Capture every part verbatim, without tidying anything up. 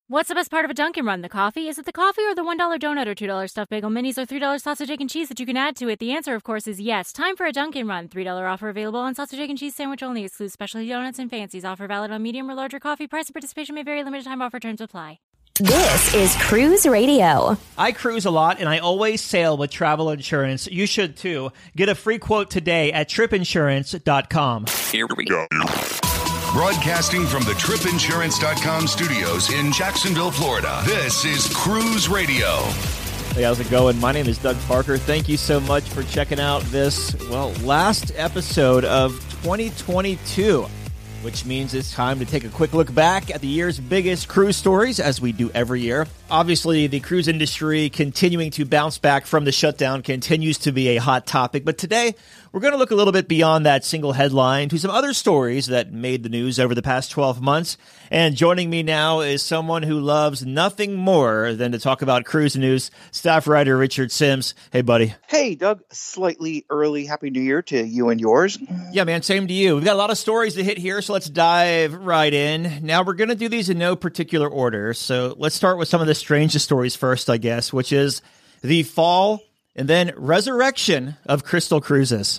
What's the best part of a Dunkin' Run? The coffee? Is it the coffee or the one dollar donut or two dollar stuffed bagel minis or three dollar sausage, egg, and cheese that you can add to it? The answer, of course, is yes. Time for a Dunkin' Run. three dollar offer available on sausage, egg, and cheese sandwich only. Excludes specialty donuts and fancies. Offer valid on medium or larger coffee. Price and participation may vary. Limited time offer. Terms apply. This is Cruise Radio. I cruise a lot, and I always sail with travel insurance. You should, too. Get a free quote today at trip insurance dot com. Here we go. Broadcasting from the trip insurance dot com studios in Jacksonville, Florida, this is Cruise Radio. Hey, how's it going? My name is Doug Parker. Thank you so much for checking out this, well, last episode of twenty twenty-two, which means it's time to take a quick look back at the year's biggest cruise stories, as we do every year. Obviously, the cruise industry continuing to bounce back from the shutdown continues to be a hot topic, but today we're going to look a little bit beyond that single headline to some other stories that made the news over the past twelve months. And joining me now is someone who loves nothing more than to talk about cruise news, staff writer Richard Sims. Hey, buddy. Hey, Doug. Slightly early Happy New Year to you and yours. Yeah, man, same to you. We've got a lot of stories to hit here, so let's dive right in. Now, we're going to do these in no particular order, so let's start with some of the strangest stories first, I guess, which is the fall and then resurrection of Crystal Cruises.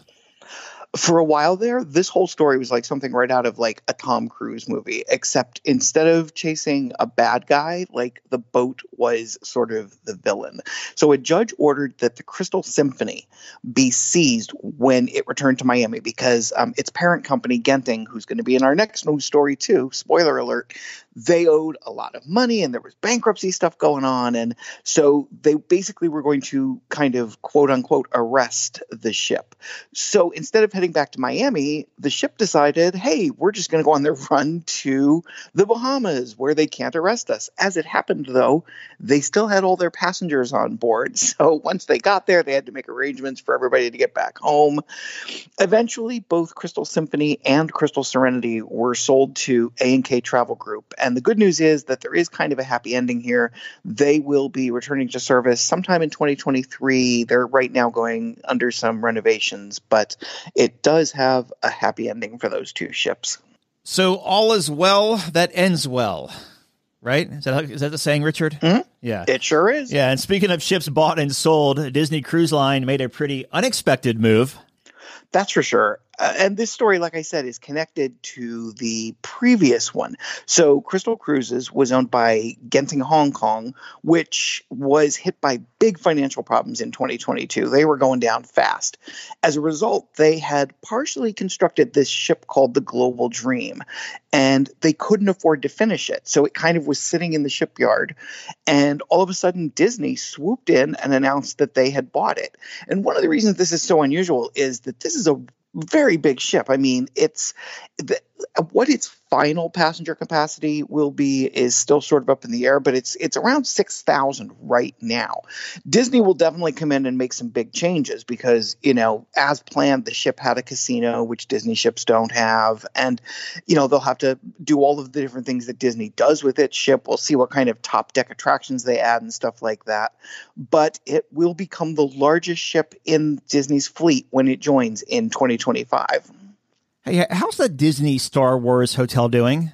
For a while there, this whole story was like something right out of like a Tom Cruise movie, except instead of chasing a bad guy, like the boat was sort of the villain. So a judge ordered that the Crystal Symphony be seized when it returned to Miami because um, its parent company, Genting, who's going to be in our next news story too, spoiler alert, they owed a lot of money and there was bankruptcy stuff going on. And so they basically were going to kind of quote unquote arrest the ship. So instead of heading back to Miami, the ship decided, hey, we're just going to go on their run to the Bahamas where they can't arrest us. As it happened, though, they still had all their passengers on board. So once they got there, they had to make arrangements for everybody to get back home. Eventually, both Crystal Symphony and Crystal Serenity were sold to A and K Travel Group. And the good news is that there is kind of a happy ending here. They will be returning to service sometime in twenty twenty-three. They're right now going under some renovations, but it does have a happy ending for those two ships. So all is well that ends well, right? Is that, is that the saying, Richard? Mm-hmm. Yeah. It sure is. Yeah, and speaking of ships bought and sold, Disney Cruise Line made a pretty unexpected move. That's for sure. Uh, and this story, like I said, is connected to the previous one. So Crystal Cruises was owned by Genting Hong Kong, which was hit by big financial problems in twenty twenty-two. They were going down fast. As a result, they had partially constructed this ship called the Global Dream, and they couldn't afford to finish it. So it kind of was sitting in the shipyard. And all of a sudden, Disney swooped in and announced that they had bought it. And one of the reasons this is so unusual is that this is a very big ship. I mean, it's the, what its final passenger capacity will be is still sort of up in the air, but it's it's around six thousand right now. Disney will definitely come in and make some big changes because, you know, as planned, the ship had a casino, which Disney ships don't have. And, you know, they'll have to do all of the different things that Disney does with its ship. We'll see what kind of top deck attractions they add and stuff like that. But it will become the largest ship in Disney's fleet when it joins in twenty twenty-five. Hey, how's the Disney Star Wars hotel doing?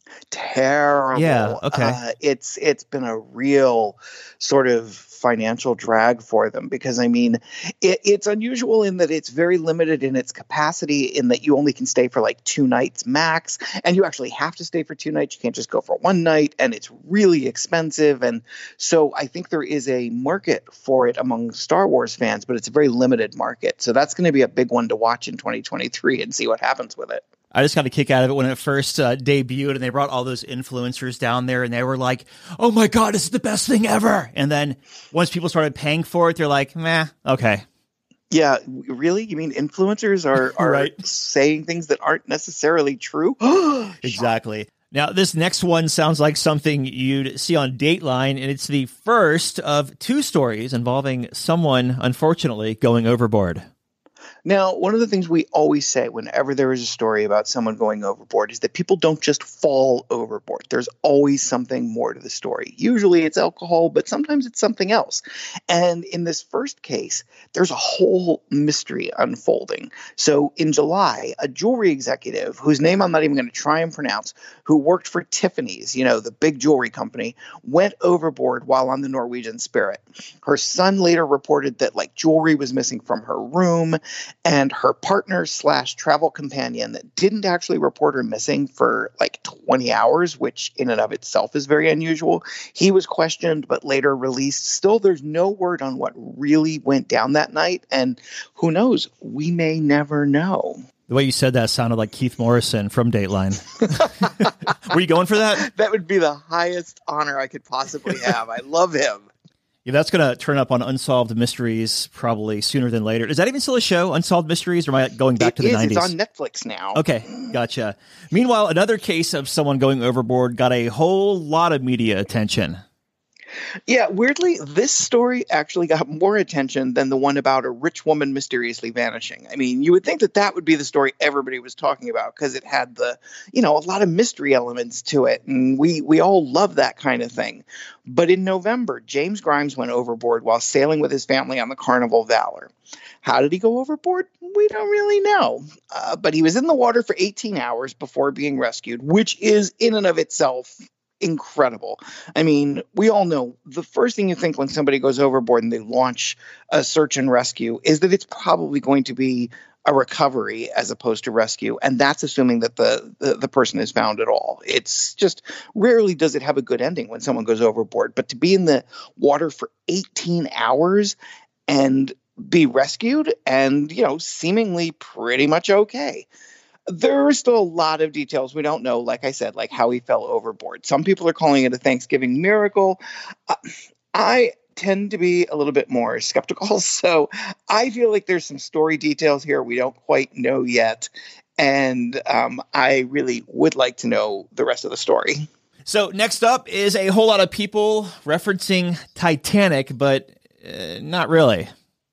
Terrible. Yeah, okay. Uh, it's it's been a real sort of financial drag for them because, I mean, it, it's unusual in that it's very limited in its capacity in that you only can stay for like two nights max, and you actually have to stay for two nights. You can't just go for one night, and it's really expensive. And so I think there is a market for it among Star Wars fans, but it's a very limited market. So that's going to be a big one to watch in twenty twenty-three and see what happens with it. I just got a kick out of it when it first uh, debuted and they brought all those influencers down there and they were like, oh my God, this is the best thing ever. And then once people started paying for it, they're like, meh, okay. Yeah, really? You mean influencers are, are right. saying things that aren't necessarily true? Exactly. Now, this next one sounds like something you'd see on Dateline, and it's the first of two stories involving someone, unfortunately, going overboard. Now, one of the things we always say whenever there is a story about someone going overboard is that people don't just fall overboard. There's always something more to the story. Usually it's alcohol, but sometimes it's something else. And in this first case, there's a whole mystery unfolding. So in July, a jewelry executive, whose name I'm not even going to try and pronounce, who worked for Tiffany's, you know, the big jewelry company, went overboard while on the Norwegian Spirit. Her son later reported that like jewelry was missing from her room. And her partner slash travel companion that didn't actually report her missing for like twenty hours, which in and of itself is very unusual. He was questioned, but later released. Still, there's no word on what really went down that night. And who knows? We may never know. The way you said that sounded like Keith Morrison from Dateline. Were you going for that? That would be the highest honor I could possibly have. I love him. Yeah, that's going to turn up on Unsolved Mysteries probably sooner than later. Is that even still a show, Unsolved Mysteries, or am I going back it to the is. nineties? It's on Netflix now. Okay, gotcha. Meanwhile, another case of someone going overboard got a whole lot of media attention. Yeah, weirdly, this story actually got more attention than the one about a rich woman mysteriously vanishing. I mean, you would think that that would be the story everybody was talking about because it had the, you know, a lot of mystery elements to it. And we, we all love that kind of thing. But in November, James Grimes went overboard while sailing with his family on the Carnival Valor. How did he go overboard? We don't really know. Uh, but he was in the water for eighteen hours before being rescued, which is in and of itself incredible. I mean, we all know the first thing you think when somebody goes overboard and they launch a search and rescue is that it's probably going to be a recovery as opposed to rescue. And that's assuming that the, the, the person is found at all. It's just rarely does it have a good ending when someone goes overboard. But to be in the water for eighteen hours and be rescued and, you know, seemingly pretty much okay. There are still a lot of details we don't know, like I said, like how he fell overboard. Some people are calling it a Thanksgiving miracle. Uh, I tend to be a little bit more skeptical, so I feel like there's some story details here we don't quite know yet, and um, I really would like to know the rest of the story. So next up is a whole lot of people referencing Titanic, but uh, not really.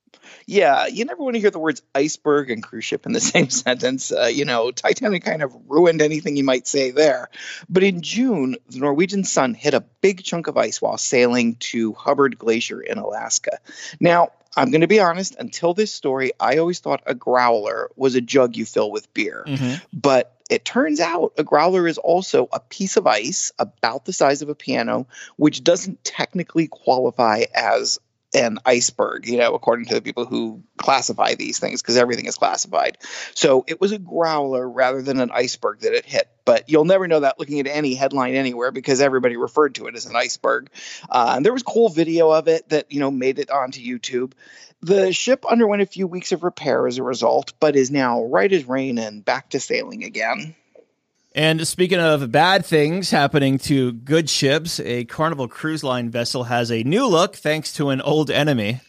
Yeah, you never want to hear the words iceberg and cruise ship in the same sentence. Uh, you know, Titanic kind of ruined anything you might say there. But in June, the Norwegian Sun hit a big chunk of ice while sailing to Hubbard Glacier in Alaska. Now, I'm going to be honest, until this story, I always thought a growler was a jug you fill with beer. Mm-hmm. But it turns out a growler is also a piece of ice about the size of a piano, which doesn't technically qualify as an iceberg, you know, according to the people who classify these things, because everything is classified. So it was a growler rather than an iceberg that it hit. But you'll never know that looking at any headline anywhere because everybody referred to it as an iceberg. Uh, and there was cool video of it that, you know, made it onto YouTube. The ship underwent a few weeks of repair as a result, but is now right as rain and back to sailing again. And speaking of bad things happening to good ships, a Carnival Cruise Line vessel has a new look thanks to an old enemy.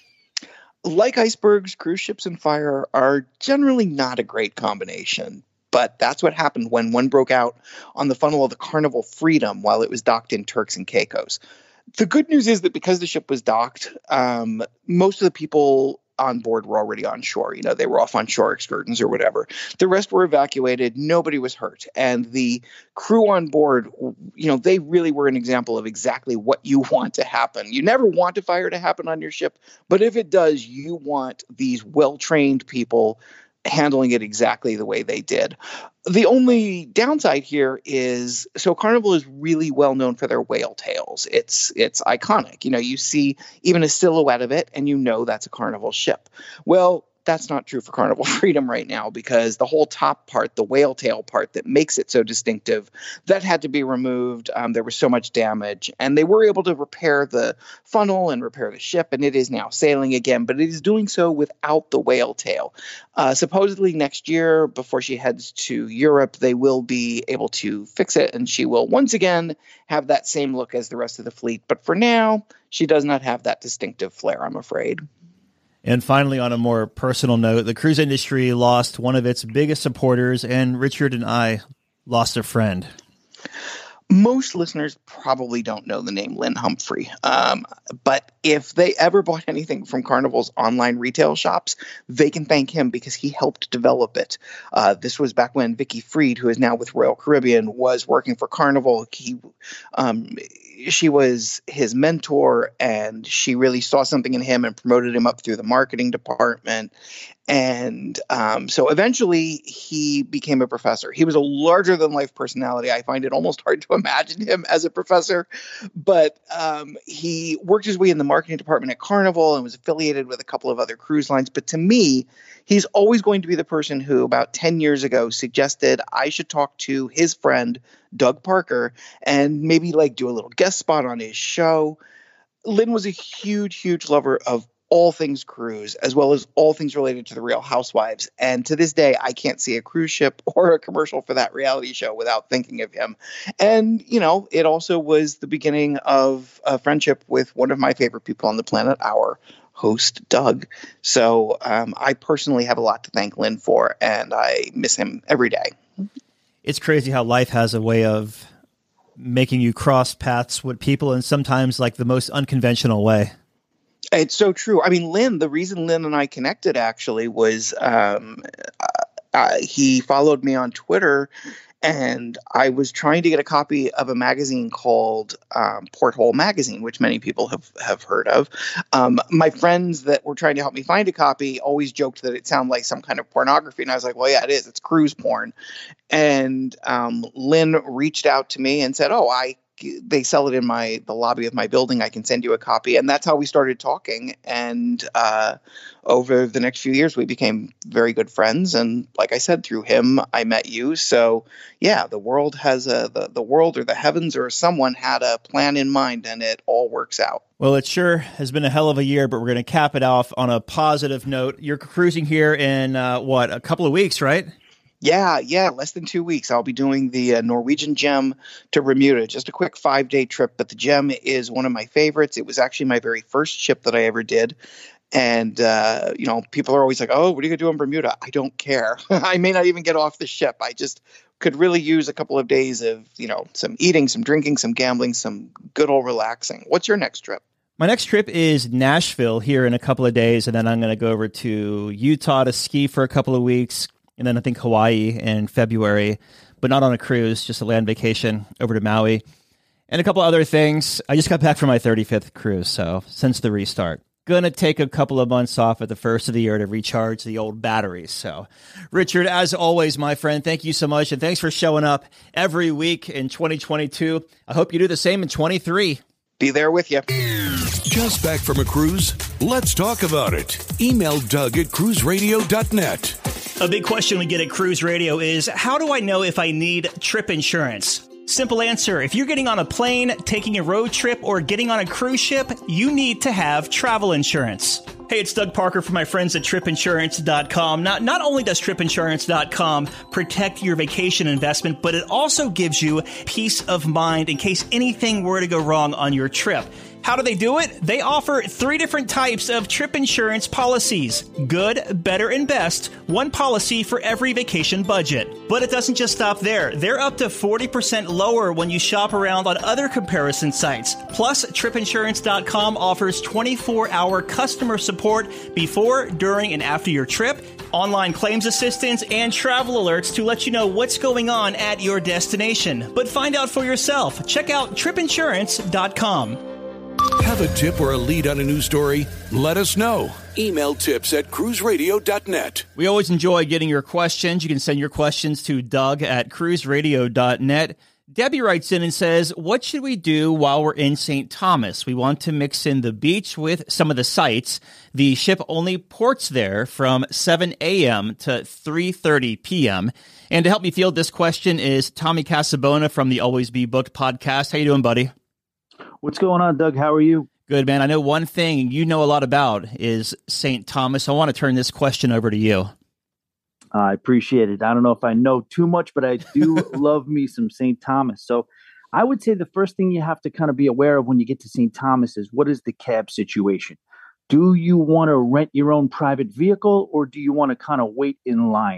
Like icebergs, cruise ships and fire are generally not a great combination. But that's what happened when one broke out on the funnel of the Carnival Freedom while it was docked in Turks and Caicos. The good news is that because the ship was docked, um, most of the people on board were already on shore. You know, they were off on shore excursions or whatever. The rest were evacuated. Nobody was hurt. And the crew on board, you know, they really were an example of exactly what you want to happen. You never want a fire to happen on your ship, but if it does, you want these well-trained people handling it exactly the way they did. The only downside here is, so Carnival is really well known for their whale tails. It's it's iconic. You know, you see even a silhouette of it and you know that's a Carnival ship. Well, that's not true for Carnival Freedom right now because the whole top part, the whale tail part that makes it so distinctive, that had to be removed. Um, there was so much damage, and they were able to repair the funnel and repair the ship, and it is now sailing again, but it is doing so without the whale tail. Uh, supposedly next year, before she heads to Europe, they will be able to fix it, and she will once again have that same look as the rest of the fleet. But for now, she does not have that distinctive flair, I'm afraid. And finally, on a more personal note, the cruise industry lost one of its biggest supporters, and Richard and I lost a friend. Most listeners probably don't know the name Lynn Humphrey, um, but if they ever bought anything from Carnival's online retail shops, they can thank him because he helped develop it. Uh, this was back when Vicky Freed, who is now with Royal Caribbean, was working for Carnival. He, um, she was his mentor, and she really saw something in him and promoted him up through the marketing department. And um, so eventually he became a professor. He was a larger than life personality. I find it almost hard to imagine him as a professor, but um, he worked his way in the marketing department at Carnival and was affiliated with a couple of other cruise lines. But to me, he's always going to be the person who about ten years ago suggested I should talk to his friend, Doug Parker, and maybe like do a little guest spot on his show. Lynn was a huge, huge lover of all things cruise, as well as all things related to the Real Housewives. And to this day, I can't see a cruise ship or a commercial for that reality show without thinking of him. And, you know, it also was the beginning of a friendship with one of my favorite people on the planet, our host, Doug. So um, I personally have a lot to thank Lynn for, and I miss him every day. It's crazy how life has a way of making you cross paths with people, and sometimes like the most unconventional way. It's so true. I mean, Lynn, the reason Lynn and I connected actually was um, uh, he followed me on Twitter, and I was trying to get a copy of a magazine called um, Porthole Magazine, which many people have, have heard of. Um, my friends that were trying to help me find a copy always joked that it sounded like some kind of pornography. And I was like, well, yeah, it is. It's cruise porn. And um, Lynn reached out to me and said, oh, I they sell it in my the lobby of my building. I can send you a copy. And that's how we started talking. And uh, over the next few years, we became very good friends. And like I said, through him, I met you. So yeah, the world has a the, the world or the heavens or someone had a plan in mind, and it all works out. Well, it sure has been a hell of a year, but we're going to cap it off on a positive note. You're cruising here in uh, what, a couple of weeks, right? Yeah, yeah, less than two weeks. I'll be doing the uh, Norwegian Gem to Bermuda, just a quick five-day trip. But the Gem is one of my favorites. It was actually my very first ship that I ever did. And, uh, you know, people are always like, oh, what are you going to do in Bermuda? I don't care. I may not even get off the ship. I just could really use a couple of days of, you know, some eating, some drinking, some gambling, some good old relaxing. What's your next trip? My next trip is Nashville here in a couple of days, and then I'm going to go over to Utah to ski for a couple of weeks. And then I think Hawaii in February, but not on a cruise, just a land vacation over to Maui. And a couple other things. I just got back from my thirty-fifth cruise, so since the restart. Gonna take a couple of months off at the first of the year to recharge the old batteries. So, Richard, as always, my friend, thank you so much. And thanks for showing up every week in twenty twenty-two. I hope you do the same in twenty-three. Be there with you. Just back from a cruise? Let's talk about it. Email Doug at cruise radio dot net. A big question we get at Cruise Radio is, how do I know if I need trip insurance? Simple answer. If you're getting on a plane, taking a road trip, or getting on a cruise ship, you need to have travel insurance. Hey, it's Doug Parker from my friends at trip insurance dot com. Not, not only does trip insurance dot com protect your vacation investment, but it also gives you peace of mind in case anything were to go wrong on your trip. How do they do it? They offer three different types of trip insurance policies. Good, better, and best. One policy for every vacation budget. But it doesn't just stop there. They're up to forty percent lower when you shop around on other comparison sites. Plus, trip insurance dot com offers twenty-four hour customer support before, during, and after your trip, online claims assistance, and travel alerts to let you know what's going on at your destination. But find out for yourself. Check out trip insurance dot com. Have a tip or a lead on a news story? Let us know. Email tips at cruise radio dot net. We always enjoy getting your questions. You can send your questions to Doug at cruise radio dot net. Debbie writes in and says, what should we do while we're in Saint Thomas? We want to mix in the beach with some of the sights. The ship only ports there from seven a.m. to three thirty p.m. And to help me field this question is Tommy Casabona from the Always Be Booked podcast. How you doing, buddy? What's going on, Doug? How are you? Good, man. I know one thing you know a lot about is Saint Thomas. I want to turn this question over to you. I appreciate it. I don't know if I know too much, but I do love me some Saint Thomas. So I would say the first thing you have to kind of be aware of when you get to Saint Thomas is, what is the cab situation? Do you want to rent your own private vehicle, or do you want to kind of wait in line?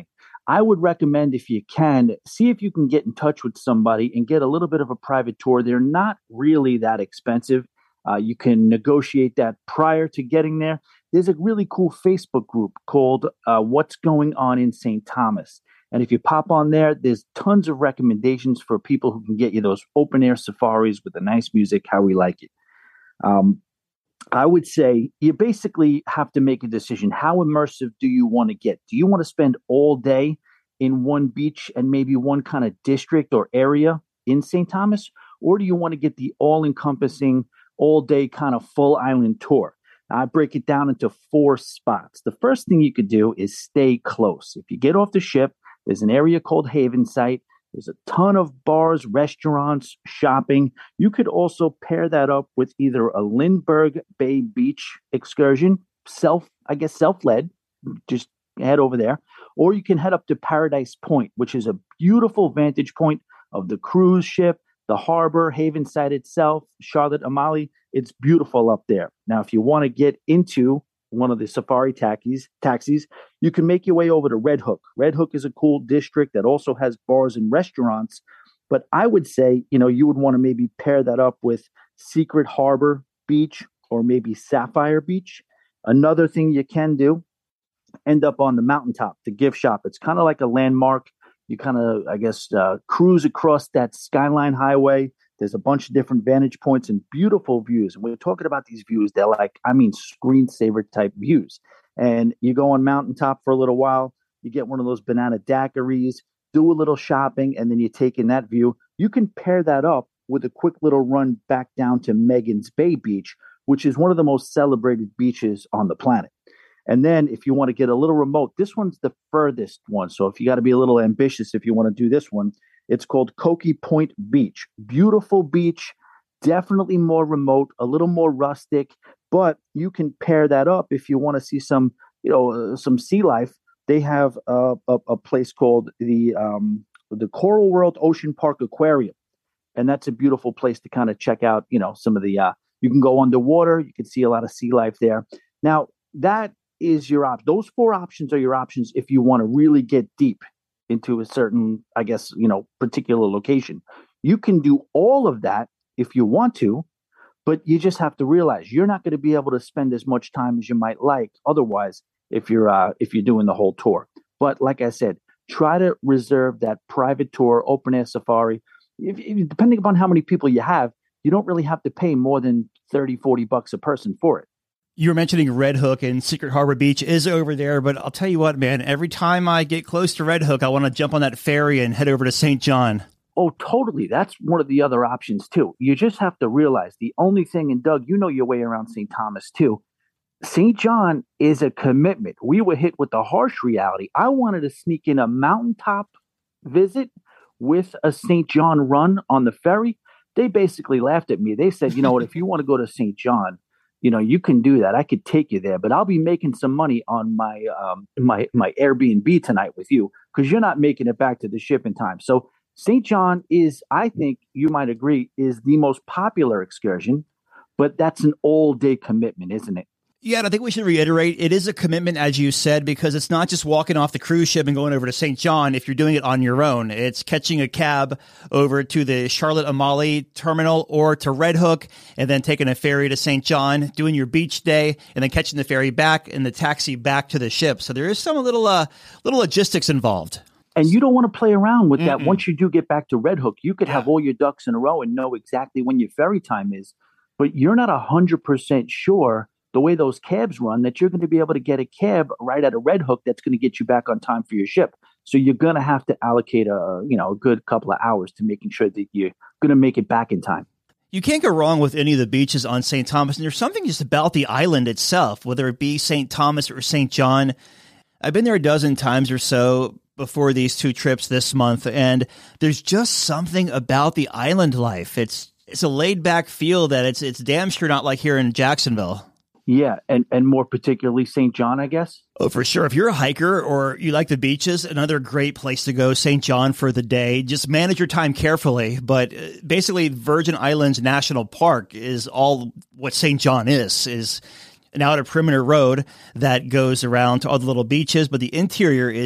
I would recommend, if you can, see if you can get in touch with somebody and get a little bit of a private tour. They're not really that expensive. Uh, you can negotiate that prior to getting there. There's a really cool Facebook group called uh, What's Going On in Saint Thomas. And if you pop on there, there's tons of recommendations for people who can get you those open air safaris with the nice music, how we like it. Um, I would say you basically have to make a decision. How immersive do you want to get? Do you want to spend all day in one beach and maybe one kind of district or area in Saint Thomas? Or do you want to get the all-encompassing, all-day kind of full island tour? I break it down into four spots. The first thing you could do is stay close. If you get off the ship, there's an area called Havensight. There's a ton of bars, restaurants, shopping. You could also pair that up with either a Lindbergh Bay Beach excursion, self, I guess, self-led, just head over there. Or you can head up to Paradise Point, which is a beautiful vantage point of the cruise ship, the harbor, Havensight itself, Charlotte Amalie. It's beautiful up there. Now, if you want to get into one of the safari taxis, taxis, you can make your way over to Red Hook. Red Hook is a cool district that also has bars and restaurants. But I would say, you know, you would want to maybe pair that up with Secret Harbor Beach or maybe Sapphire Beach. Another thing you can do, end up on the mountaintop, the gift shop. It's kind of like a landmark. You kind of, I guess, uh, cruise across that Skyline Highway. There's a bunch of different vantage points and beautiful views. And we're talking about these views. They're like, I mean, screensaver type views. And you go on mountaintop for a little while. You get one of those banana daiquiris, do a little shopping, and then you take in that view. You can pair that up with a quick little run back down to Megan's Bay Beach, which is one of the most celebrated beaches on the planet. And then if you want to get a little remote, this one's the furthest one. So if you got to be a little ambitious, if you want to do this one, it's called Cokie Point Beach. Beautiful beach, definitely more remote, a little more rustic, but you can pair that up if you want to see some, you know, uh, some sea life. They have a, a, a place called the um, the Coral World Ocean Park Aquarium, and that's a beautiful place to kind of check out. You know, some of the uh, you can go underwater, you can see a lot of sea life there. Now that is your option. Those four options are your options if you want to really get deep into a certain, I guess, you know, particular location. You can do all of that if you want to, but you just have to realize you're not going to be able to spend as much time as you might like otherwise if you're uh, if you're doing the whole tour. But like I said, try to reserve that private tour, open air safari. If, if, depending upon how many people you have, you don't really have to pay more than thirty, forty bucks a person for it. You were mentioning Red Hook, and Secret Harbor Beach is over there, but I'll tell you what, man, every time I get close to Red Hook, I want to jump on that ferry and head over to Saint John. Oh, totally. That's one of the other options, too. You just have to realize the only thing, and Doug, you know your way around Saint Thomas, too. Saint John is a commitment. We were hit with the harsh reality. I wanted to sneak in a mountaintop visit with a Saint John run on the ferry. They basically laughed at me. They said, you know what, if you want to go to Saint John, you know, you can do that. I could take you there, but I'll be making some money on my um, my my Airbnb tonight with you because you're not making it back to the ship in time. So Saint John is, I think you might agree, is the most popular excursion, but that's an all-day commitment, isn't it? Yeah, and I think we should reiterate, it is a commitment, as you said, because it's not just walking off the cruise ship and going over to Saint John if you're doing it on your own. It's catching a cab over to the Charlotte Amalie terminal or to Red Hook and then taking a ferry to Saint John, doing your beach day, and then catching the ferry back and the taxi back to the ship. So there is some little uh, little logistics involved. And you don't want to play around with that. Mm-mm. Once you do get back to Red Hook, you could yeah. have all your ducks in a row and know exactly when your ferry time is. But you're not one hundred percent sure the way those cabs run, that you're going to be able to get a cab right at a Red Hook that's going to get you back on time for your ship. So you're going to have to allocate a, you know, a good couple of hours to making sure that you're going to make it back in time. You can't go wrong with any of the beaches on Saint Thomas. And there's something just about the island itself, whether it be Saint Thomas or Saint John. I've been there a dozen times or so before these two trips this month, and there's just something about the island life. It's it's a laid back feel that it's it's damn sure not like here in Jacksonville. Yeah, and, and more particularly Saint John, I guess. Oh, for sure. If you're a hiker or you like the beaches, another great place to go, Saint John for the day. Just manage your time carefully. But basically, Virgin Islands National Park is all what Saint John is, is an outer perimeter road that goes around to all the little beaches. But the interior is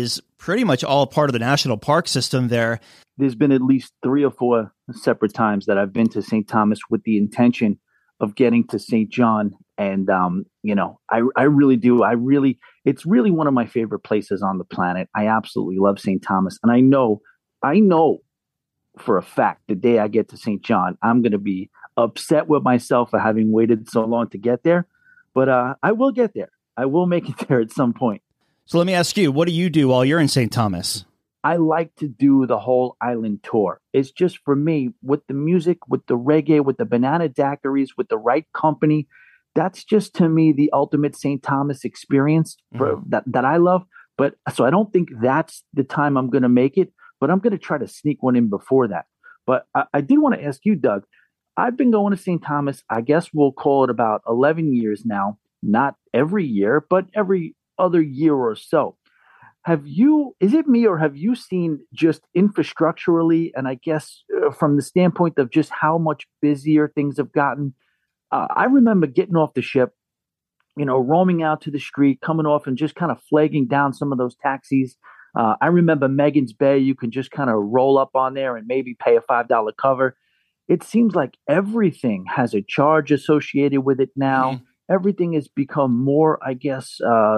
pretty much all part of the national park system there. There's been at least three or four separate times that I've been to Saint Thomas with the intention of getting to Saint John. And, um, you know, I, I really do. I really, it's really one of my favorite places on the planet. I absolutely love Saint Thomas. And I know, I know for a fact, the day I get to Saint John, I'm going to be upset with myself for having waited so long to get there. But uh, I will get there. I will make it there at some point. So let me ask you, what do you do while you're in Saint Thomas? I like to do the whole island tour. It's just for me, with the music, with the reggae, with the banana daiquiris, with the right company. That's just, to me, the ultimate Saint Thomas experience for, mm-hmm. that, that I love. But so I don't think that's the time I'm going to make it, but I'm going to try to sneak one in before that. But I, I did want to ask you, Doug, I've been going to Saint Thomas, I guess we'll call it about eleven years now, not every year, but every other year or so. Have you, is it me, or have you seen just infrastructurally, and I guess uh, from the standpoint of just how much busier things have gotten? Uh, I remember getting off the ship, you know, roaming out to the street, coming off and just kind of flagging down some of those taxis. Uh, I remember Megan's Bay, you can just kind of roll up on there and maybe pay a five dollar cover. It seems like everything has a charge associated with it now. Mm-hmm. Everything has become more, I guess, uh,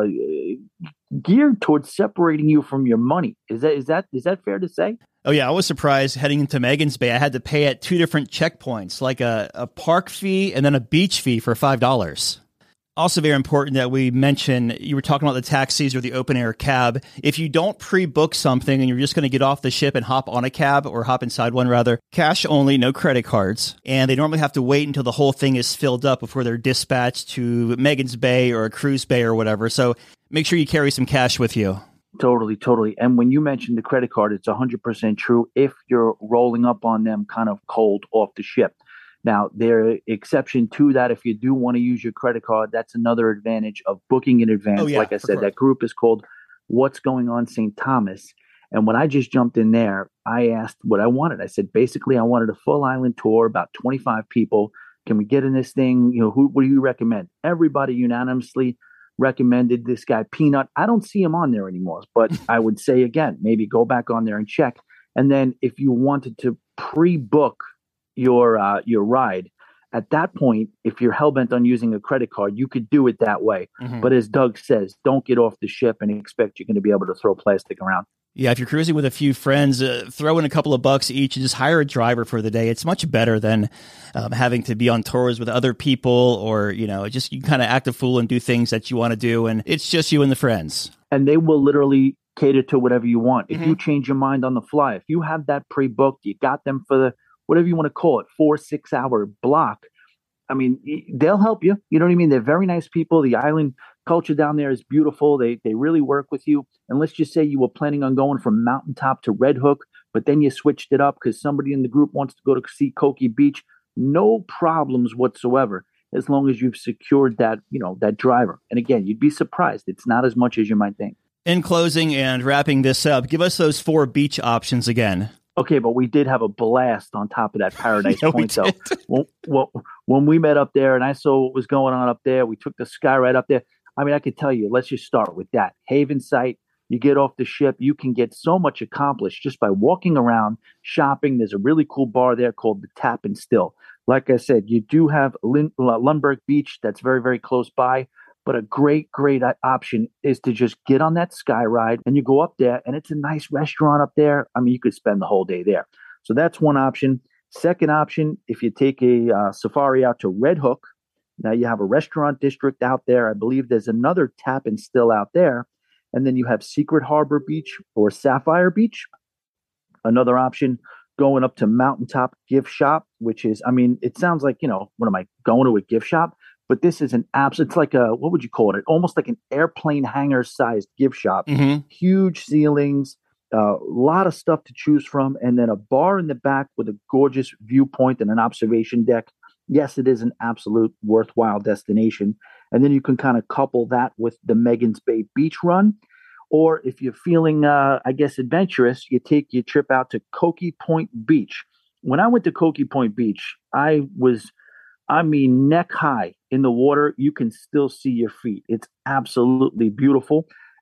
geared towards separating you from your money. Is that is that is that fair to say? Oh, yeah. I was surprised heading into Megan's Bay. I had to pay at two different checkpoints, like a, a park fee and then a beach fee for five dollars. Also very important that we mention, you were talking about the taxis or the open air cab. If you don't pre-book something and you're just going to get off the ship and hop on a cab, or hop inside one rather, cash only, no credit cards. And they normally have to wait until the whole thing is filled up before they're dispatched to Megan's Bay or a cruise bay or whatever. So make sure you carry some cash with you. Totally, totally. And when you mentioned the credit card, it's one hundred percent true if you're rolling up on them kind of cold off the ship. Now, there exception to that, if you do want to use your credit card, that's another advantage of booking in advance. Oh, yeah, like I said, that group is called What's Going On Saint Thomas. And when I just jumped in there, I asked what I wanted. I said, basically, I wanted a full island tour, about twenty-five people. Can we get in this thing? You know, who, what do you recommend? Everybody unanimously recommended this guy, Peanut. I don't see him on there anymore, but I would say again, maybe go back on there and check. And then if you wanted to pre-book your uh, your ride, at that point, if you're hell-bent on using a credit card, you could do it that way. Mm-hmm. But as Doug says, don't get off the ship and expect you're going to be able to throw plastic around. Yeah, if you're cruising with a few friends, uh, throw in a couple of bucks each and just hire a driver for the day. It's much better than um, having to be on tours with other people, or, you know, just you kind of act a fool and do things that you want to do, and it's just you and the friends. And they will literally cater to whatever you want. If mm-hmm. you change your mind on the fly, if you have that pre-booked, you got them for the, whatever you want to call it, four, six hour block. I mean, they'll help you. You know what I mean? They're very nice people. The island culture down there is beautiful. They they really work with you. And let's just say you were planning on going from Mountaintop to Red Hook, but then you switched it up because somebody in the group wants to go to see Cokie Beach. No problems whatsoever, as long as you've secured that, you know, that driver. And again, you'd be surprised. It's not as much as you might think. In closing and wrapping this up, give us those four beach options again. Okay, but we did have a blast on top of that Paradise yeah, Point, though. When, when, when we met up there and I saw what was going on up there, we took the sky ride up there. I mean, I could tell you, let's just start with that. Haven site, you get off the ship, you can get so much accomplished just by walking around, shopping. There's a really cool bar there called the Tap and Still. Like I said, you do have Lin- Lundberg Beach that's very, very close by. But a great, great option is to just get on that sky ride and you go up there and it's a nice restaurant up there. I mean, you could spend the whole day there. So that's one option. Second option, if you take a uh, safari out to Red Hook, now you have a restaurant district out there. I believe there's another Tap and Still out there. And then you have Secret Harbor Beach or Sapphire Beach. Another option, going up to Mountaintop Gift Shop, which is, I mean, it sounds like, you know, what am I going to a gift shop? But this is an abs. It's like a, what would you call it? Almost like an airplane hangar sized gift shop. Mm-hmm. Huge ceilings, a uh, lot of stuff to choose from, and then a bar in the back with a gorgeous viewpoint and an observation deck. Yes, it is an absolute worthwhile destination. And then you can kind of couple that with the Megan's Bay beach run. Or if you're feeling, uh, I guess, adventurous, you take your trip out to Cokie Point Beach. When I went to Cokie Point Beach, I was, I mean, neck high in the water. You can still see your feet. It's absolutely beautiful.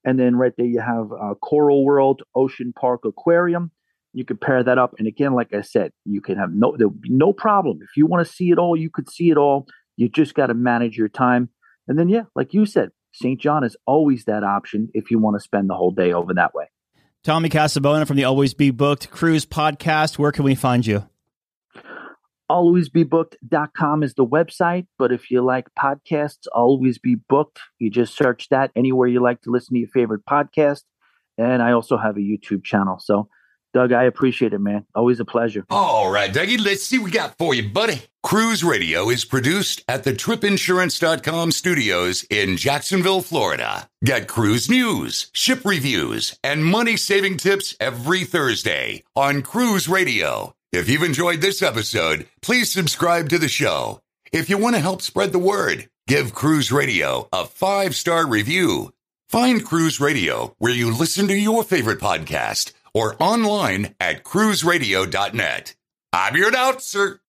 And then right there you have uh, Coral World Ocean Park Aquarium. You could pair that up. And again, like I said, you can have no, there'll be no problem. If you want to see it all, you could see it all. You just got to manage your time. And then, yeah, like you said, Saint John is always that option if you want to spend the whole day over that way. Tommy Casabona from the Always Be Booked Cruise podcast. Where can we find you? always be booked dot com is the website. But if you like podcasts, Always Be Booked, you just search that anywhere you like to listen to your favorite podcast. And I also have a YouTube channel. So, Doug, I appreciate it, man. Always a pleasure. All right, Dougie, let's see what we got for you, buddy. Cruise Radio is produced at the trip insurance dot com studios in Jacksonville, Florida. Get cruise news, ship reviews, and money-saving tips every Thursday on Cruise Radio. If you've enjoyed this episode, please subscribe to the show. If you want to help spread the word, give Cruise Radio a five-star review. Find Cruise Radio where you listen to your favorite podcast or online at cruise radio dot net. I'm your announcer,